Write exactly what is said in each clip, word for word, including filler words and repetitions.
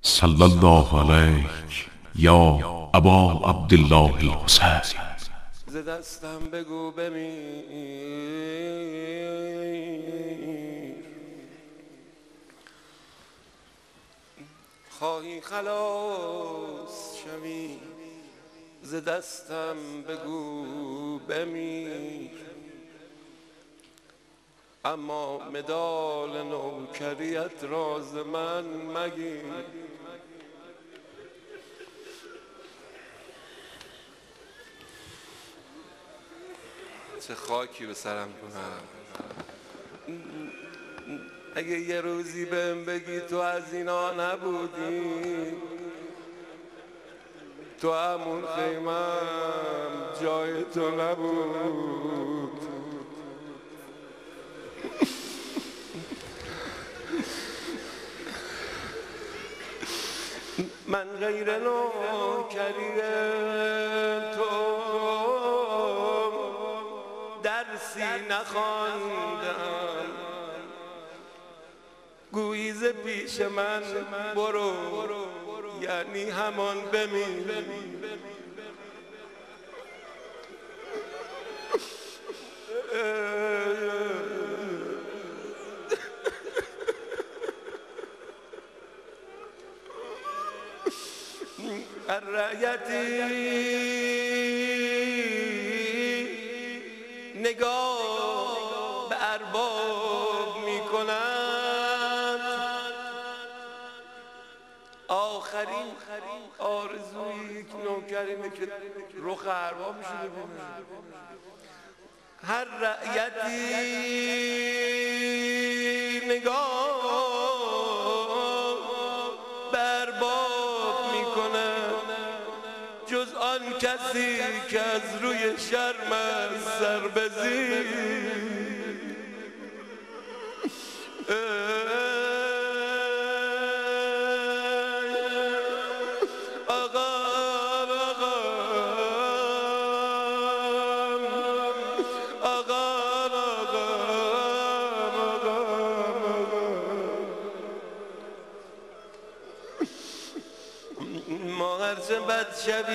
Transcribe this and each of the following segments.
صلی الله علیک یا ابا عبدالله الحسین. ز دستم بگو بمیر، خواهی خلاص شوی ز دستم بگو بمیر، اما مدال نوکریت راز من مگیر. چه خاکی به سرم کنم اگه یه روزی بهم بگی تو از اینا نبودی، تو همون خیمم جای تو نبود. من غیر نوکری تو درسی نخواندم، گویی ز پیش من برو یعنی همان بمیر. رعیتی نگاه به ارباب می کند، آخرین آرزوی یک نوکرینه که رخ ارباب میشه ببینه. هر رعیتی نگاه به ارباب می کند، جز آن کسی که از روی شرم سر بزیر. ما هرچه بد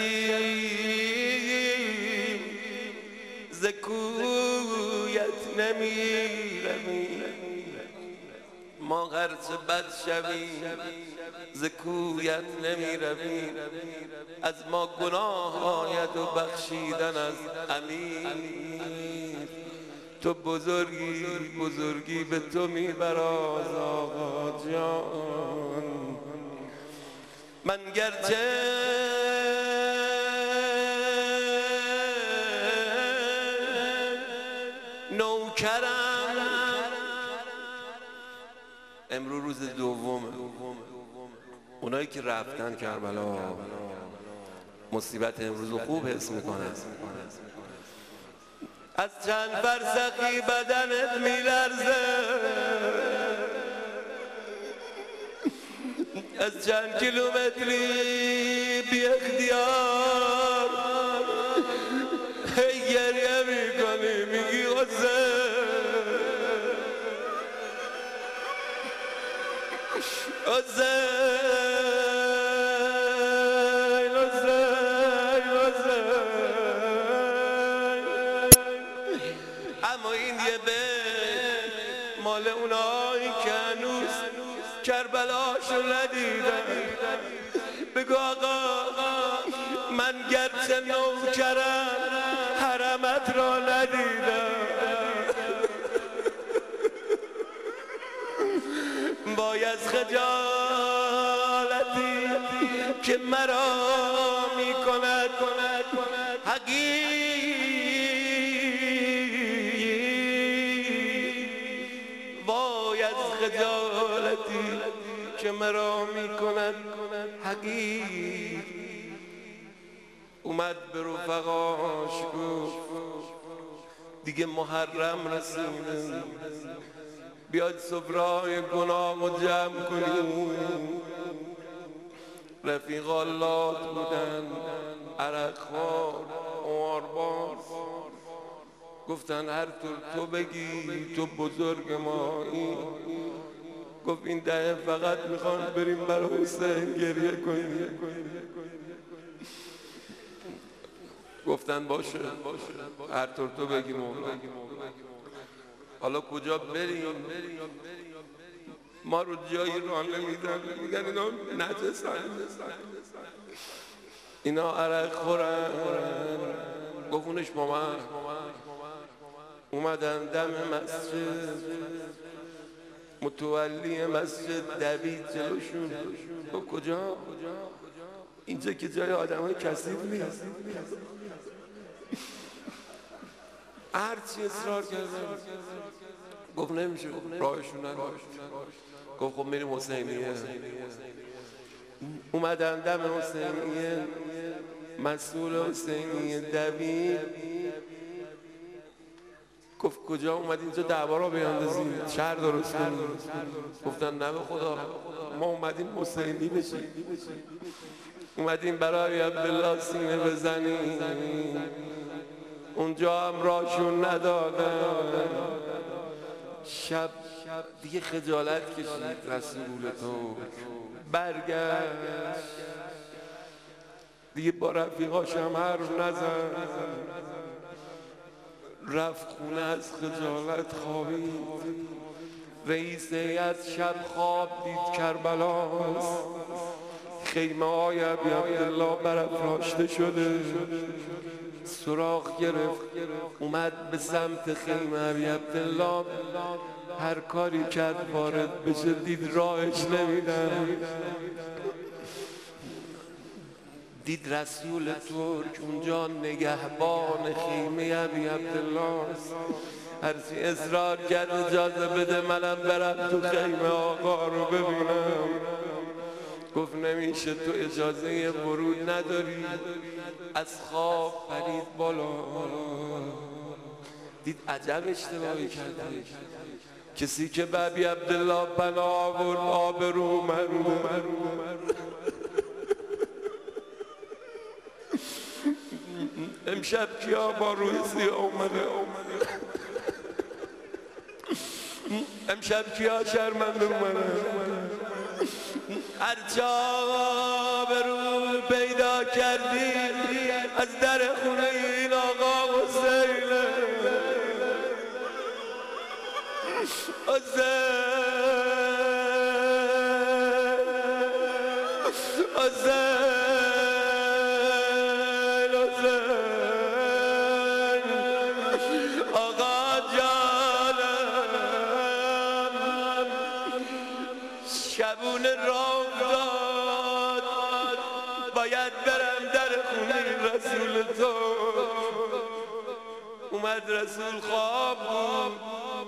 شویم ز کویت نمی رویم، ما هرچه بد شویم ز کویت نمی رویم، از ما گناه آید و بخشیدن از امیر. تو بزرگی بزرگی به تو میبراز آقا جان. من گرچه نوکرم، امروز روز دومه، اونایی که رفتن کربلا مصیبت امروز خوب حس میکنن. از چند فرسخی بدنت میلرزه، از چند کیلومتری بی اختیار هی گریه میکنی میگی حسین حسین حسین حسین. اما این یه بیت مال اونایی که هنوز کربلاشو ندیدن. بگو آقا من گرچه نوکرم حرمت را ندیدم، باید خجالتی که مرا می کند حقیر، باید خجالتی که مرا می کند حقیر. اومد به رفقاش گفت دیگه محرم رسیده، بیاد سفره‌های گناه و جمع کنیم. رفیق اللات بودن، عرق خوار، قمارباز، گفتن هر طور تو بگی تو بزرگ مایی، گفت این ده فقط میخوان بریم برای حسین گریه کنیم. گفتن باشه هر طور تو بگی مولا. حالا کجا بریم؟ ما رو جایی راه نمیدن، میگن اینا نجسن، اینا عرق خورن. گفتونش با من اومدن دم مسجد، متولی مسجد دوید جلوشون. گفت کجا؟ اینجا که جای آدم های کثیف نیست. هرچی اصرار کردن گفت نمیشه، راهشون نرو. گفت خب میریم حسینیه. اومدن دم حسینیه، مسئول حسینیه دوید. گفت کجا اومد اینجا دعوا را بیاندازیم، شهر درست کنیم؟ گفتن نه به خدا، ما اومدیم حسینی بشیم، اومدیم برای عبدالله سینه بزنیم. اونجا هم راشون ندادن. شب دیگه خجالت کشید رسول تو، برگشت دیگه با رفیقاش هم حرف نزن، رفت خونه از خجالت خوابید. رئیس هیئت شب خواب دید کربلاست، خیمه های ابی عبدالله برافراشته شده. سراغ گرفت اومد به سمت خیمه ابی عبدالله، هر کاری کرد وارد بشه، دید راهش نمیدن. دید رسول ترک اونجا نگهبان خیمه ابی عبدالله است. هرچی اصرار کرد اجازه بده منم برم تو خیمه آقا رو ببینم. گفت نمیشه، تو اجازه ورود نداری. از خواب پرید بالا، دید عجب اشتباهی کرده. کسی که به ابی عبدالله پناه آورد آبرو من. امشب کیا با روی سیاه اومده؟ امشب کیا شرمنده اومده؟ هرچا به رو پیدا کردی از در خونه این آقا حسینه. حسین حسین شبونه راه داد، باید برم در خونه رسول تو. اومد رسول خواب بود،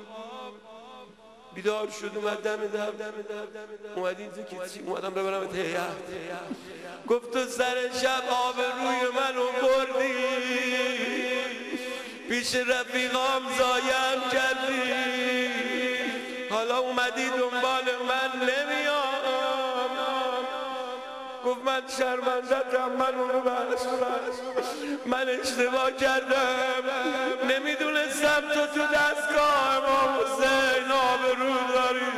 بیدار شد، اومد دم در. اومد اینجا که چی؟ اومدم ببرم تهیه. گفت تو سر شب آب روی منو بردی، پیش رفیقام زایم کردی، حالا اومدی دنبال من نمیام. گفت من شرمندتم، من اونو بخش، من اشتباه کردم، نمیدونستم تو تو دستگاه امام حسین آبرو داری،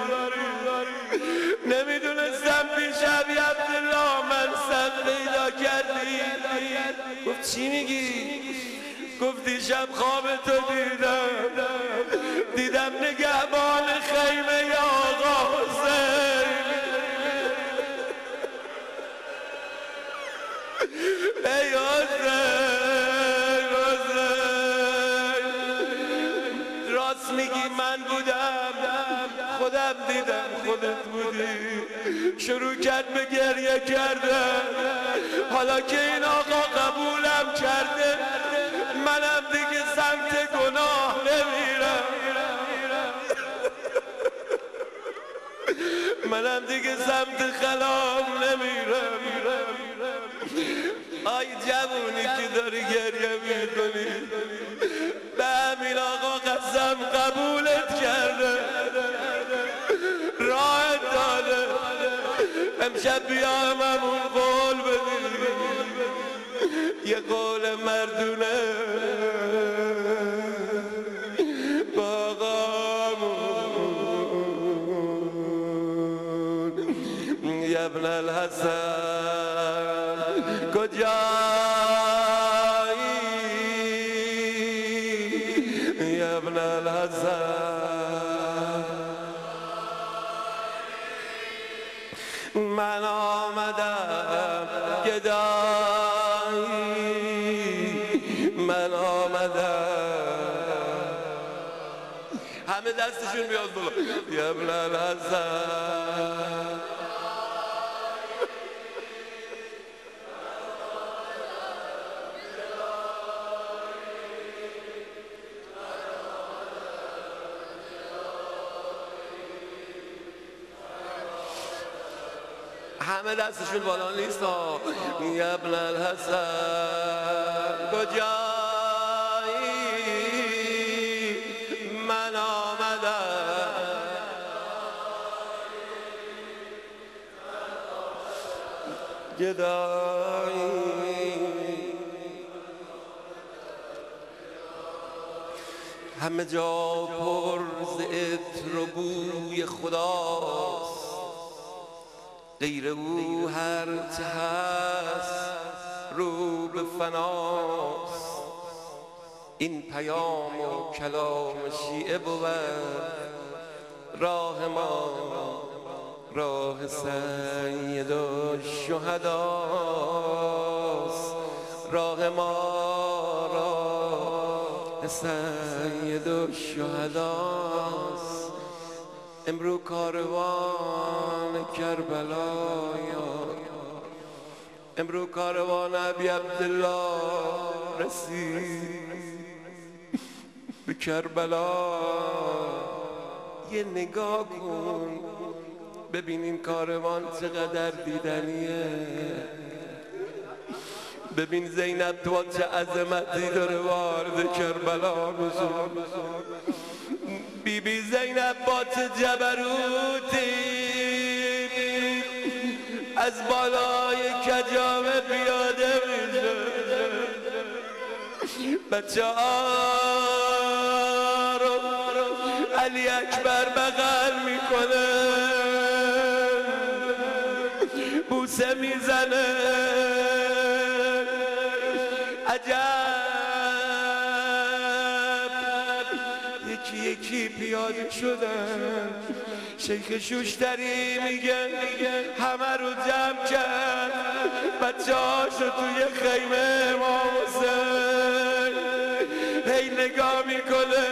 نمیدونستم پیش ابی عبدالله منصب پیدا کردی. گفت چی میگی؟ گفت دیشب خواب تو دیدم، دیدم نگهبان خیمه یا آقا حسین. ای حسین حسین، راست میگی من بودم، خودم دیدم خودت بودی. شروع کرد به گریه کردن. حالا که این آقا قبولم کرده، منم دیگه سمت گناه نمیرم، منم دیگه سمت خلام نمیرم. آی جوونی که داری گریه میکنی، به همین آقا قسم قبولت کرده، راه داده. امشب بیا هممون قول بدیم، یه قول مردونه با آقامون. یا ابن الحسن کجایی یا ابن الحسن من آمدم گدایی من آمدم همه دستشون بیاد بالا یا ابن الحسن همه دستشون بالا نیست یا ابن الحسن کجایی من آمدم گدایی همه جا پر ز عطر و بوی خداست غیر او هر چه هست رو به فناست این پیام و کلام شیعه بود راه ما راه سید الشهداست راه ما راه سید الشهداست امرو کاروان کربلایا امرو کاروان ابی عبدالله رسید به کربلا یه نگاه کن ببین این کاروان چقدر دیدنیه ببین زینب تو چه عظمتی داره وارد کربلا بشه بی بی زینب با چه جبروتی از بالای کجاوه پیاده میشه بچه ها رو علی اکبر بغل میکنه بوسه میزنه عجب یکی یکی پیاده شدن شیخ شوشتری میگه همه رو جمع کرد بچه هاشو توی خیمه امام حسین هی نگاه میکنه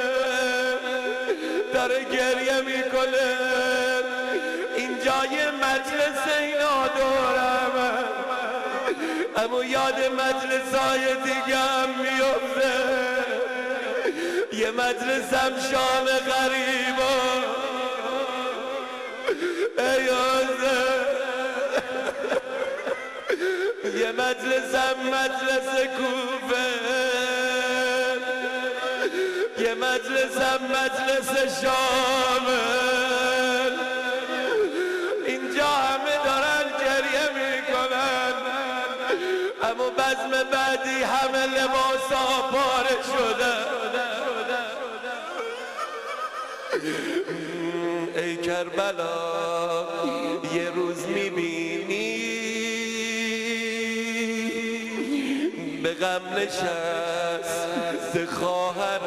داره گریه میکنه اینجا یه مجلس اینا دورمه اما یاد مجلس های دیگه هم میفته یه مجلس هم شام غریبا ای یه مجلس هم مجلس کوفه یه مجلس هم مجلس شامه اینجا همه دارن گریه میکنن اما بزم بعدی همه لباس ها پاره شده ای کربلا یه روز میبینی به غم نشست خواهر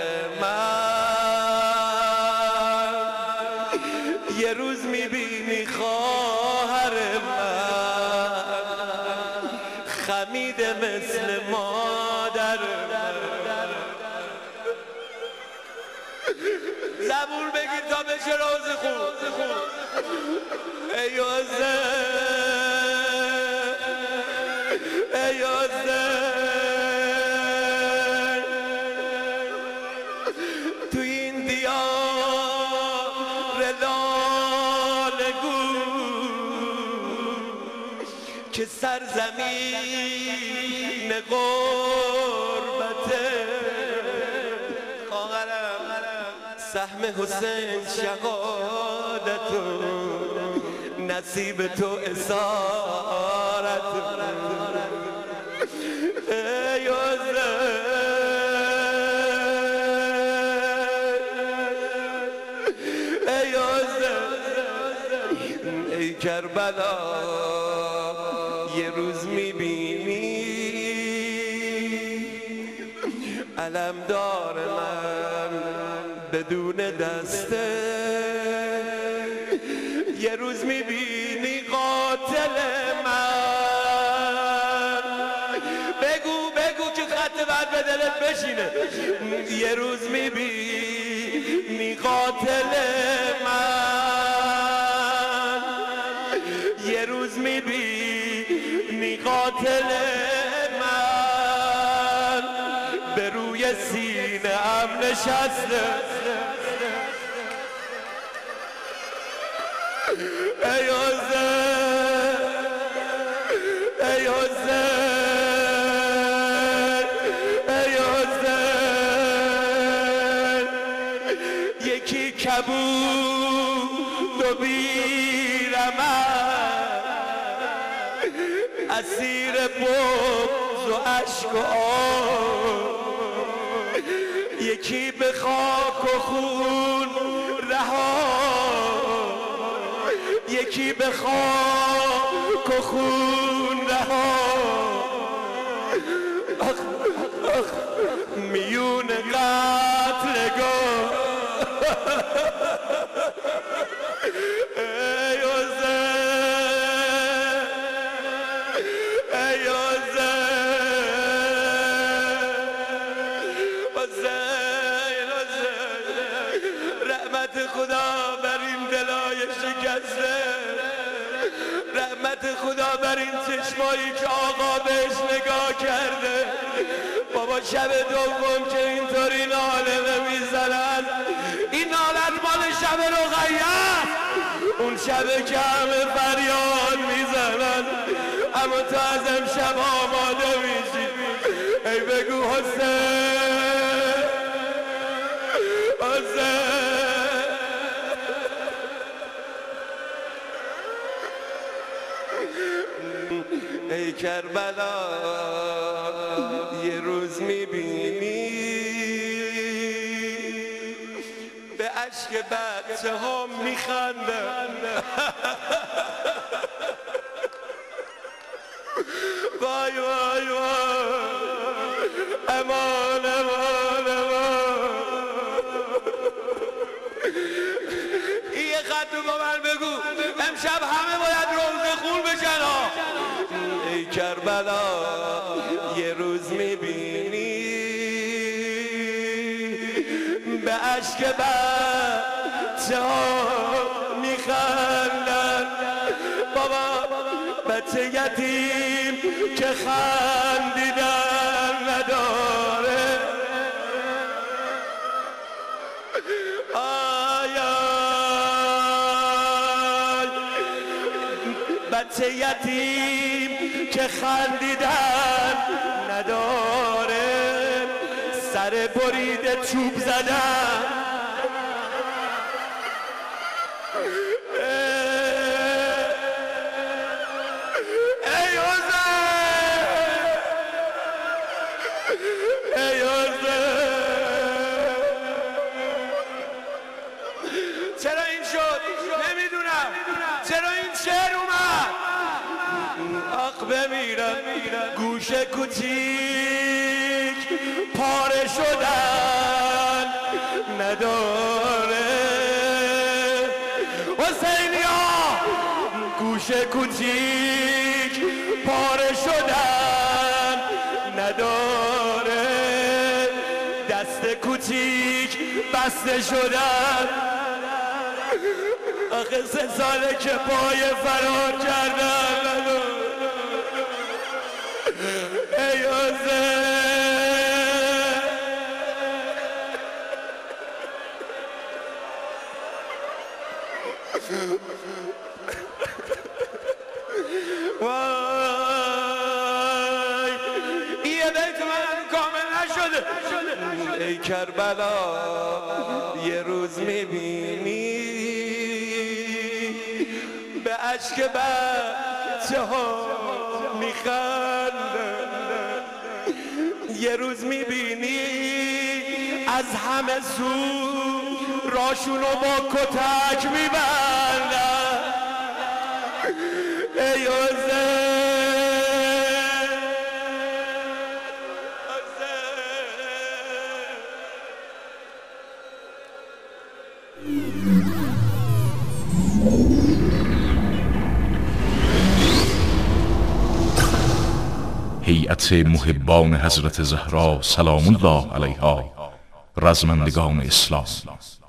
من یه روز میبینی خواهر من خمیده مثل مادر من زبور بگیر تا بشه روز خوب ای حسین ای حسین تو این دیار لاله گوش که سرزمین غربته خواهرم سهم حسین شهادتو نصیب تو اسارت ای حسین ای حسین ای کربلا یه روز میبینی علمدار من بدون دسته، یه روز میبینی قاتل من، بگو بگو که خط بعد به دلت بشینه، یه روز میبینی قاتل من، یه روز میبینی قاتل من به روی سینه ام نشسته. ای حسین ای حسین ای حسین، یکی کبود و بیرمد، اسیر بغض و عشق و آه، یکی به خاک و خون رها، یکی به خاک و خون رها، آخ آخ میون قتلگاه. ای حسین ای حسین حسین حسین، رحمت خدا بر این دلای شکسته، رحمت خدا بر این چشمایی که آقا بهش نگاه کرده. بابا شب دوم که اینطوری ناله نمیزنن، این نالت مال شب رقیه، اون شب که همه فریاد میزنن، اما تو از امشب آماده میشی. ای بگو حسین حسین ای کربلا یه روز میبینی به عشق بچه ها میخندن. وای وای وای امان امان امان. این یه خط رو با من بگو، امشب همه باید روزه خون بشن ها. ای کربلا یه روز میبینی به عشق بچه ها میخندن. بابا بچه یتیم که خندیدن نداره، آی آی بچه یتیم که خندیدن نداره، سر بریده چوب زدن. ای حسین ای حسین، چرا این شد نمیدونم، چرا این شعر اومد. آخ بمیرم گوشه کوچیک پاره شدن نداره، حسینیا گوشه کوچیک پاره شدن نداره، دست کوچیک بسته شدن. آخه سه ساله که پای فرار کردن نداره. ای حسین وای یه بیت من کامل نشده. ای کربلا یه روز میبینی به عشق بچه ها میخندن، یه روز میبینی از همه سو راشونو با کتک میبندن. هیئت محبان حضرت زهرا سلام الله علیها، رزمندگان اسلام،